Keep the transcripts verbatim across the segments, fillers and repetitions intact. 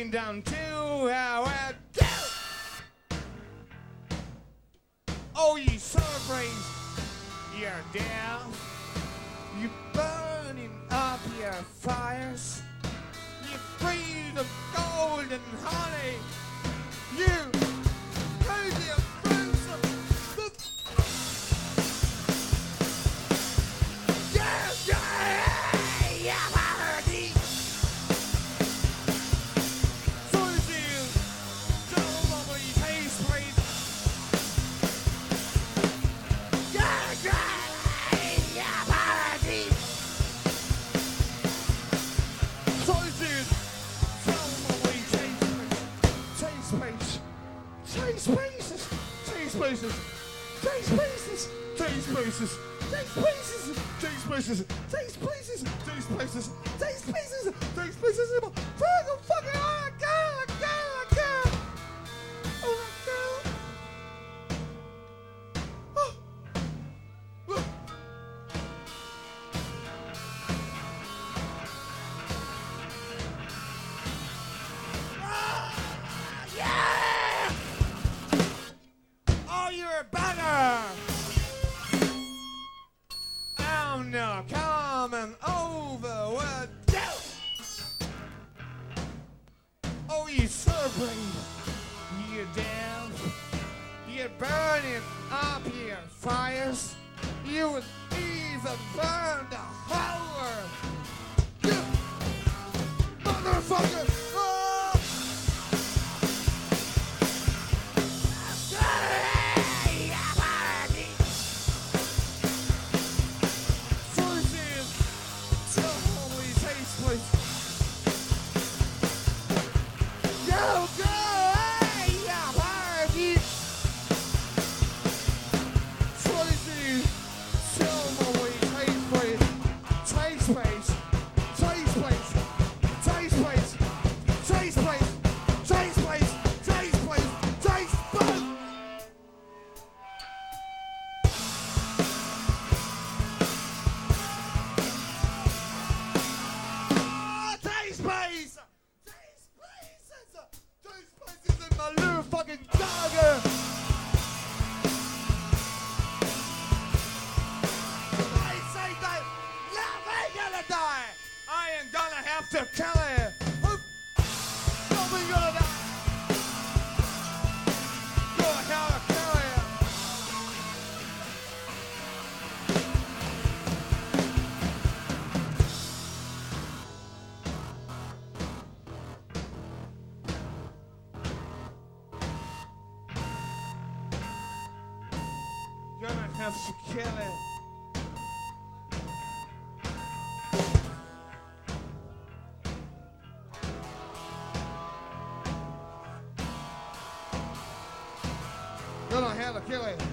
came down to how I do. Oh, you celebrate your death. You burning up your fires. You breathe of gold and honey. You crazy fruits of the yeah, yeah, yeah, party. So is you. Tell them what you taste, please. Yeah, yeah, yeah, party. So is you. Tell them what you taste, please. Taste, please. Taste places, taste places, taste places, taste places, taste places, taste places, taste places, taste places, taste places, taste places. Fucking fucking oh my god, my god, my god, oh my god. Oh, look. Ah, yeah. Oh, you're a bagger! I'm not coming over with you! Oh, you celebrate your death. You're burning up your fires. You would even burn the whole world. You motherfucker! Oh! To kill it. Nobody gonna die. Go to hell to kill it. Gonna have to kill it. Gonna have to kill it.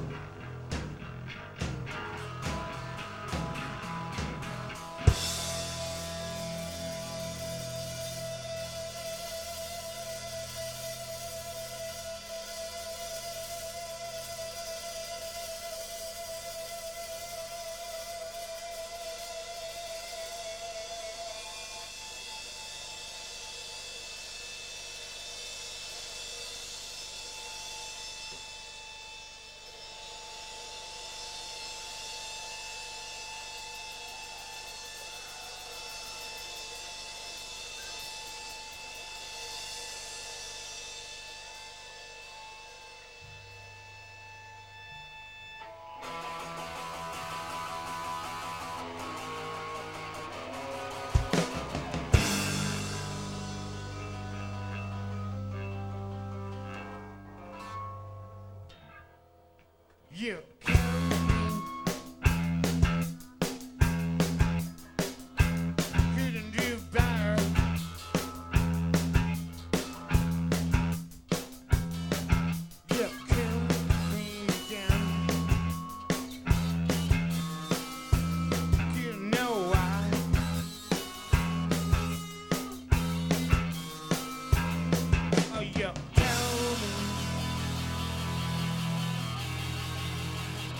You couldn't do better. You killed me again. You know why? Oh, you tell me.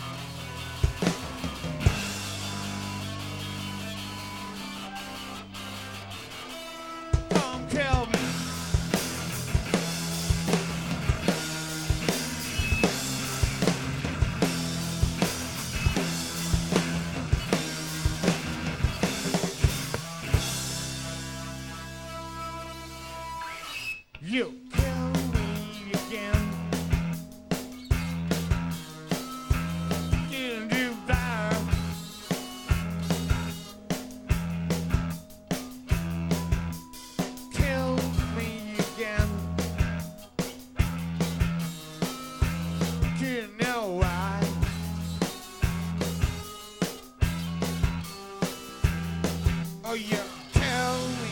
Oh, you tell me.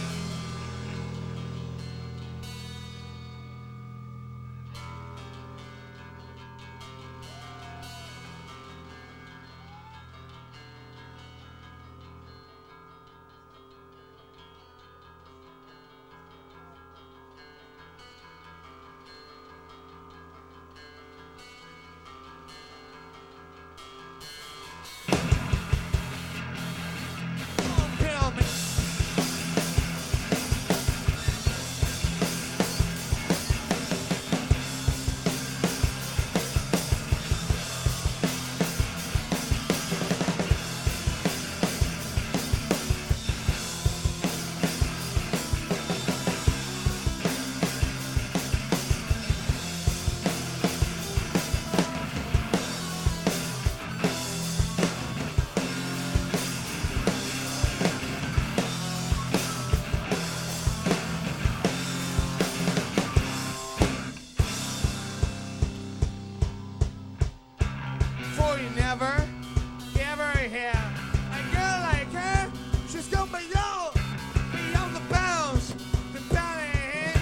For you never, ever hear a girl like her. She's gone beyond, beyond the bounds, the boundary.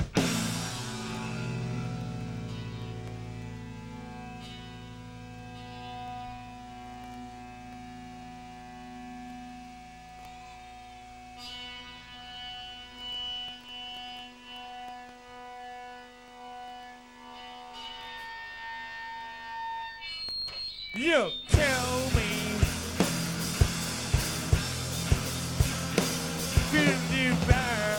You tell me, couldn't do better.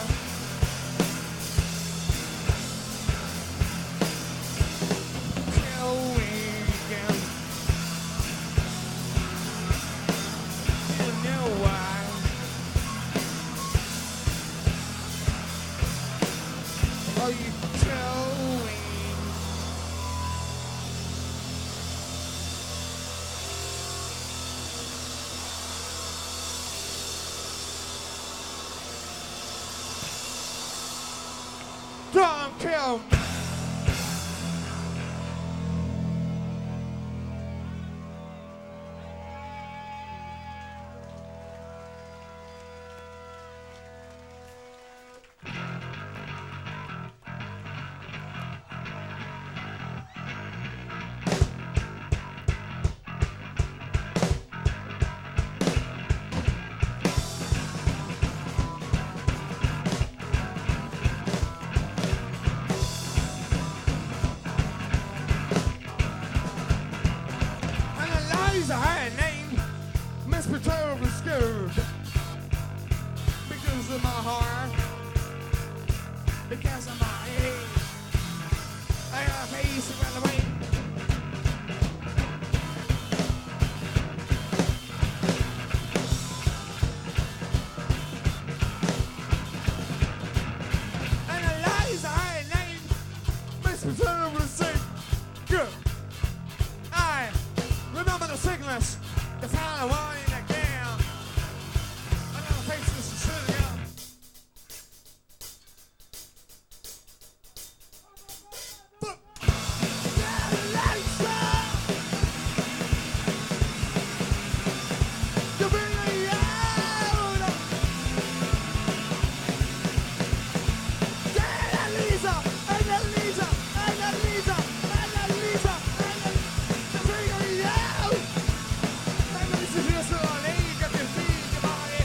Tell me again, you know why. Oh, you tell me. Don't kill me. Analyze her name, Miss Terribly Scared. Because of my heart, because of my age, I got a face around the way. Analyze her name, Miss Terribly Scared. Good. I remember the sickness, the final one in the game. I gotta face this city. But you bring me out. Annalisa, Annalisa, Annalisa, Annalisa, Annalisa, bring me out. Annalisa, you're so late, got your feet, your body.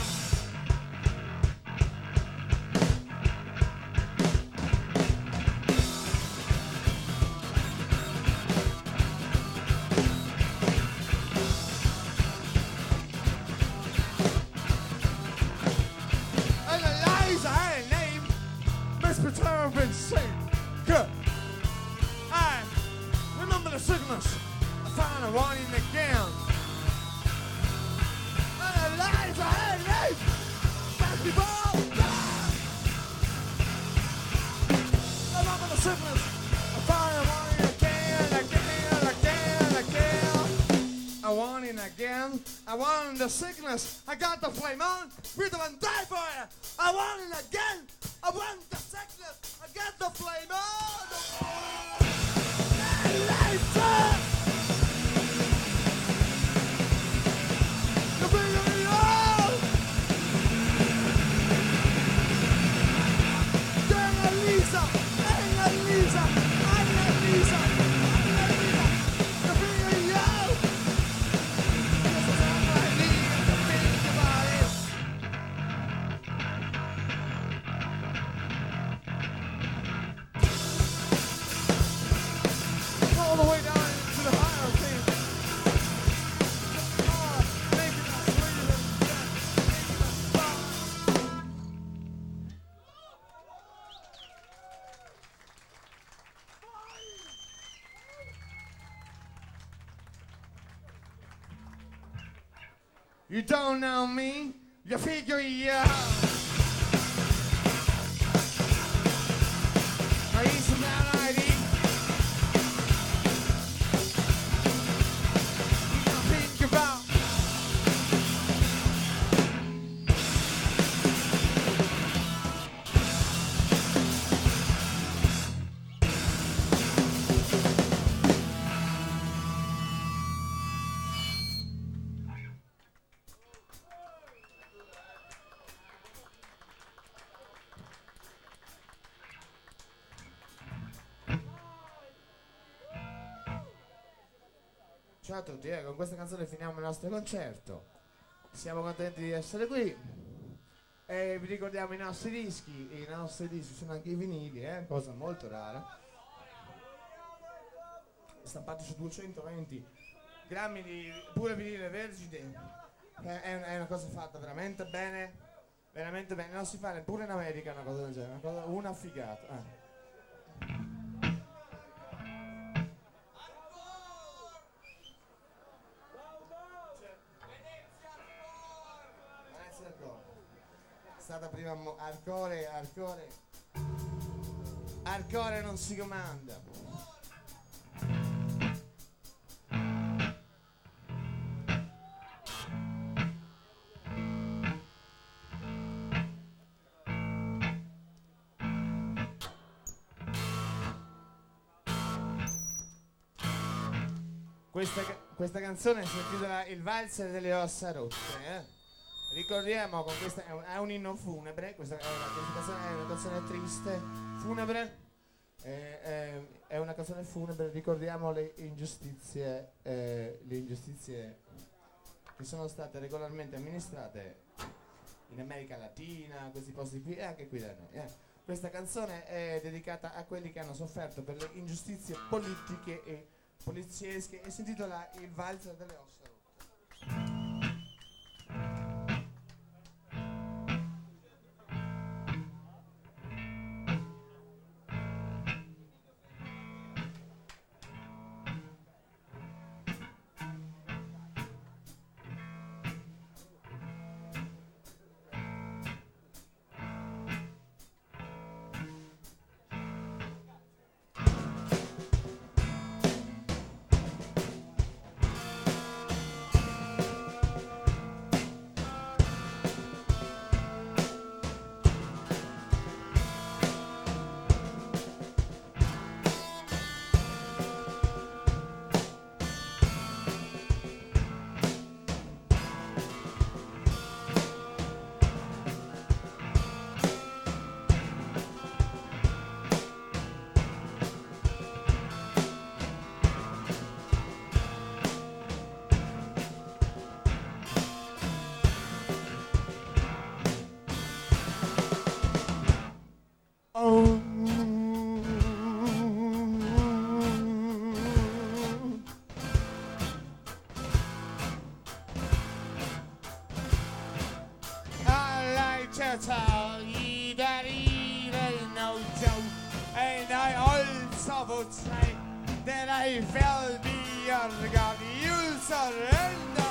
Analyze her name, Miss Petervin Singh. Good. I remember the sickness. I found a warning again. Analyze her name, basketball. I remember the sickness. I found a warning again, again, again, again. I warning again. I want the sickness. I got the flame on. Breathe and die for it. I want it again. I want the sickness. I got the flame on. Later. You bring me on. You don't know me, you figure it out. Are you some bad I D? You don't think about. Ciao a tutti, eh, con questa canzone finiamo il nostro concerto. Siamo contenti di essere qui e vi ricordiamo i nostri dischi. I nostri dischi sono anche i vinili, eh, cosa molto rara, stampati su duecentoventi grammi di pure vinile vergine. È, è, è una cosa fatta veramente bene, veramente bene. Non si fa neppure in America una cosa del genere, una, cosa, una figata. Eh. È stata prima mo- hardcore, hardcore, hardcore non si comanda. Questa, ca- questa canzone si intitola Il valzer delle ossa rotte, eh? Ricordiamo con questa è un, è un inno funebre, questa è una, questa canzone è una canzone triste, funebre, eh, eh, è una canzone funebre, ricordiamo le ingiustizie, eh, le ingiustizie che sono state regolarmente amministrate in America Latina, questi posti qui e anche qui da noi. Eh. Questa canzone è dedicata a quelli che hanno sofferto per le ingiustizie politiche e poliziesche e si intitola Il valzer delle ossa rotte. Tell you that it ain't no joke, and I also would say that I fell beyond God. You surrender.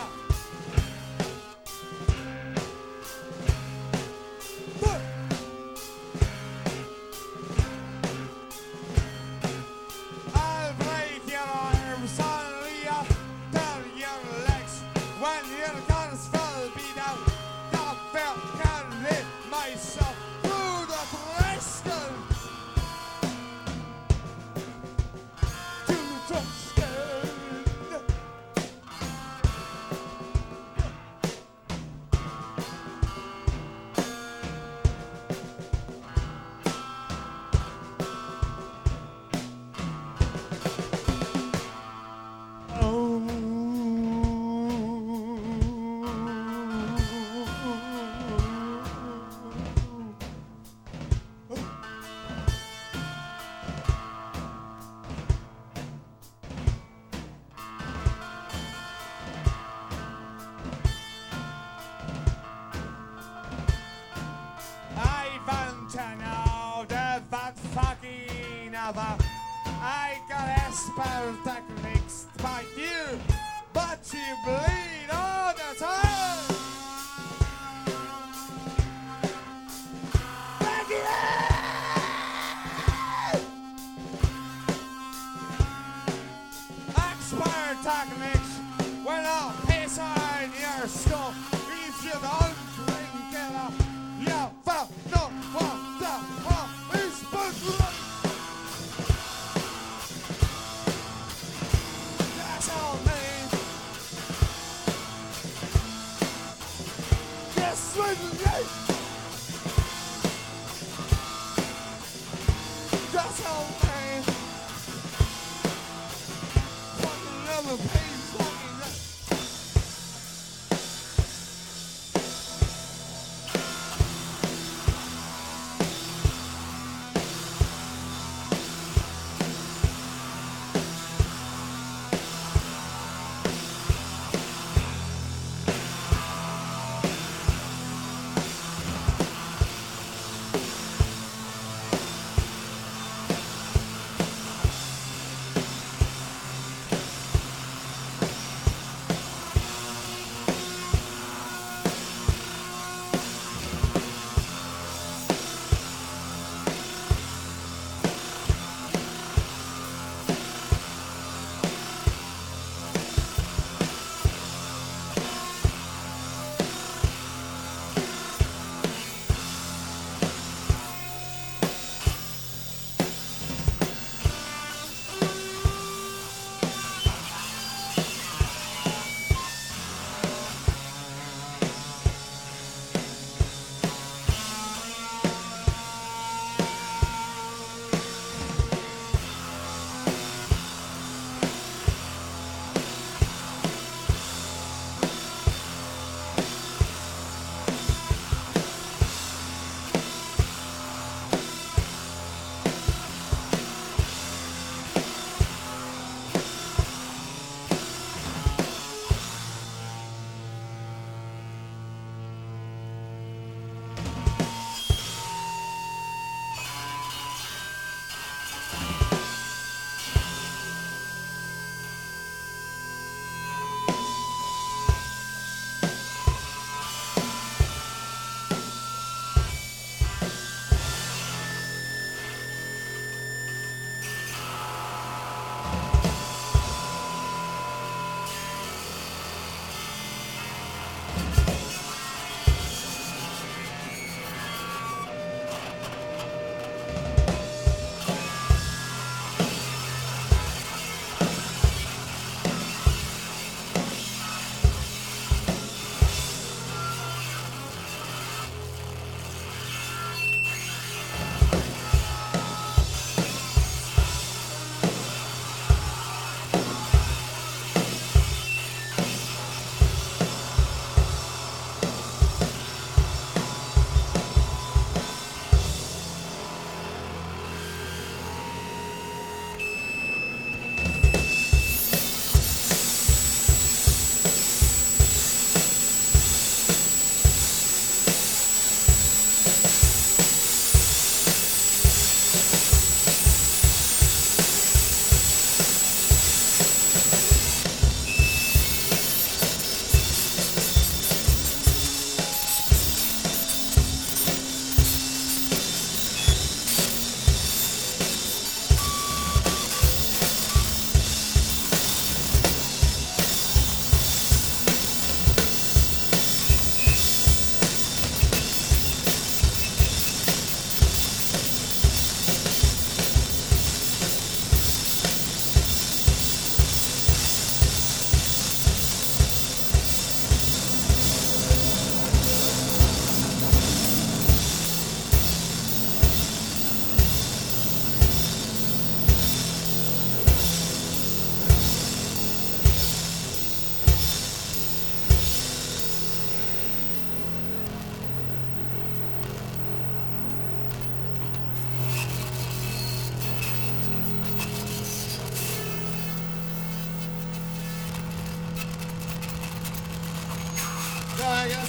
But I'll break your arms, only after your legs. When your guns fell me down, I felt can't live myself through the Preston to Tuscan. I got expert techniques by you, but you bleed all the time.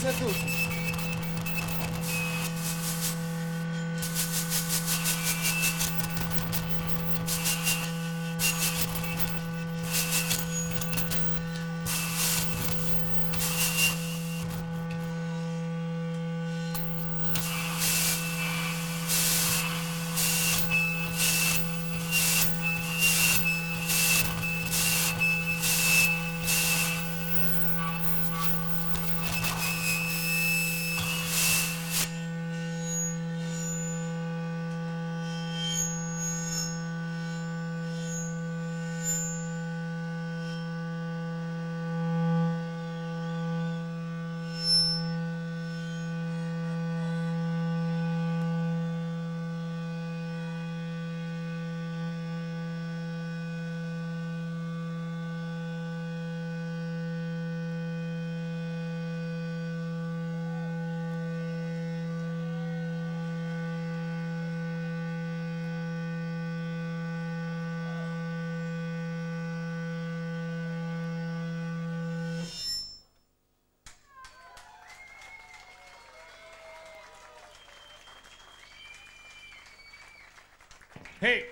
Grazie a tutti. Hey!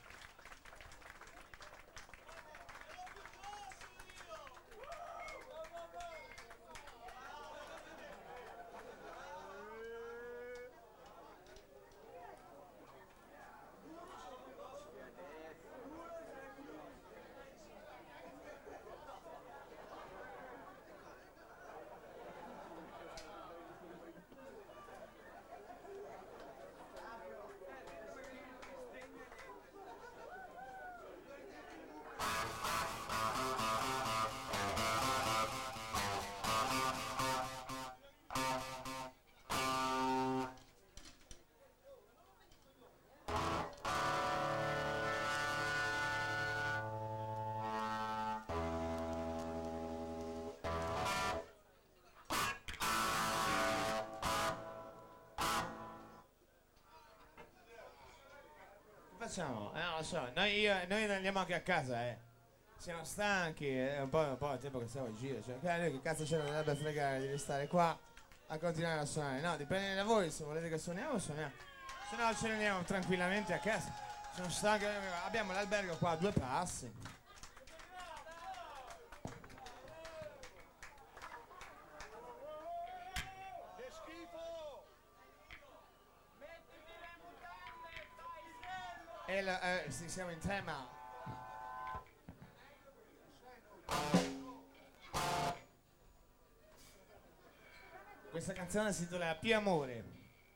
Facciamo? Eh, non lo so, noi, io, noi andiamo anche a casa, eh. Siamo stanchi, è un po', un po' il tempo che stiamo in giro. Cioè, noi che cazzo ce ne dovrebbe fregare di restare qua a continuare a suonare? No, dipende dai lavori, se volete che suoniamo, suoniamo. Se no ce ne andiamo tranquillamente a casa. Sono stanchi, abbiamo l'albergo qua a due passi. E la, eh, sì, siamo in tema. Questa canzone si intitola Più amore.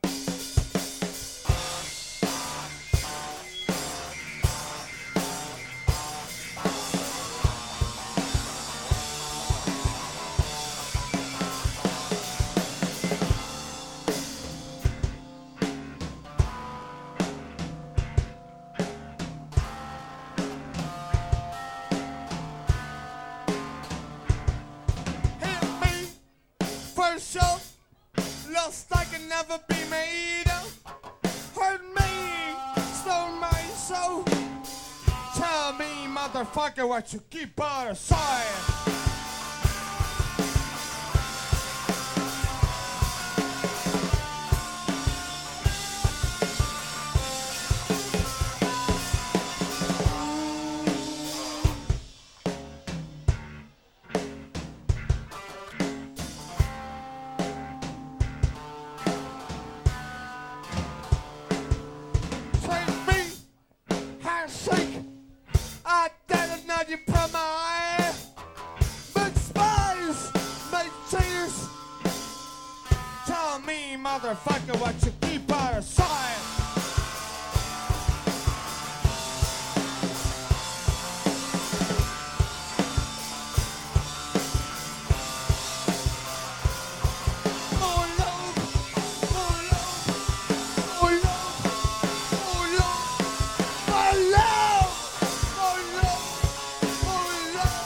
Lost I can never be made. Hurt me, stole my soul. Tell me, motherfucker, what you keep out of sight. Motherfucker, what you keep out of sight. More love, more love, more love, more love, more love, more love, more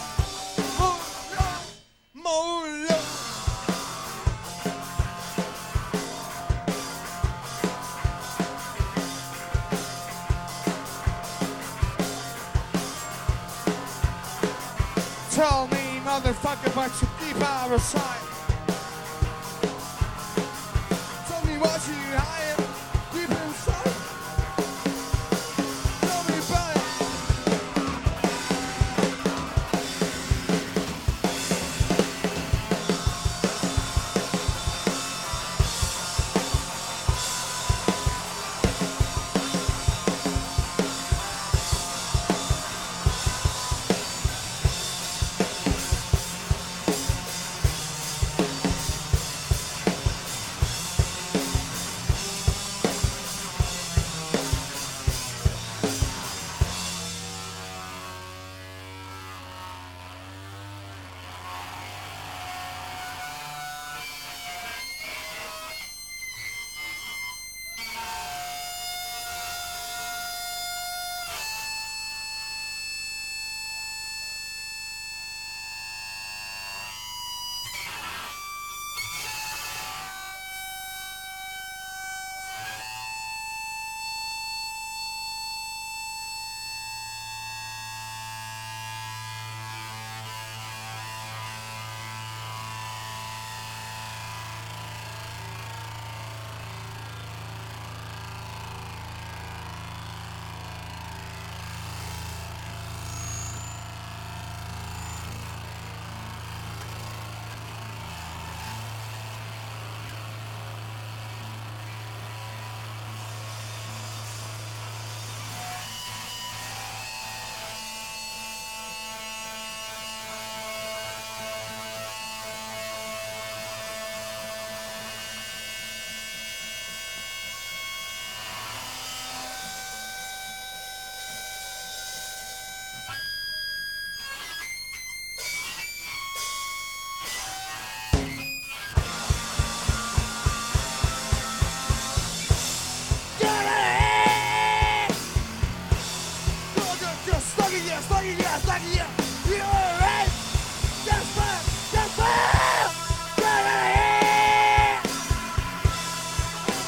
love, more love. Tell me, motherfucker, but you keep out of sight.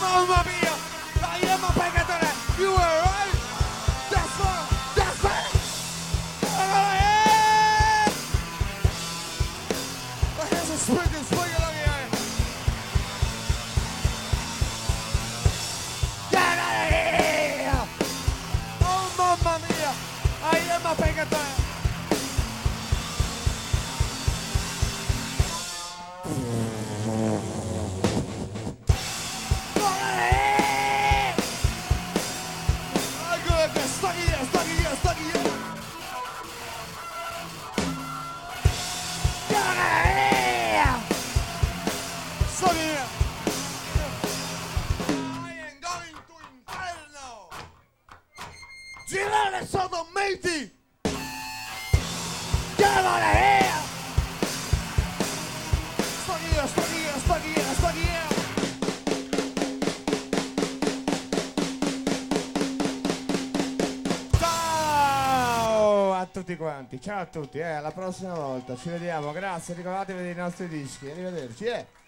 Mamma mia! I am a pecatore! You were right! That's right! That's right! My hands are swinging, swinging along here! Get out of here! Oh mamma mia! I am a pecatore! Girare sodomiti! Chiamala via! Sto via, sto via, sto via, sto via! Ciao a tutti quanti, ciao a tutti, eh, alla prossima volta, ci vediamo, grazie, ricordatevi dei nostri dischi, arrivederci, eh!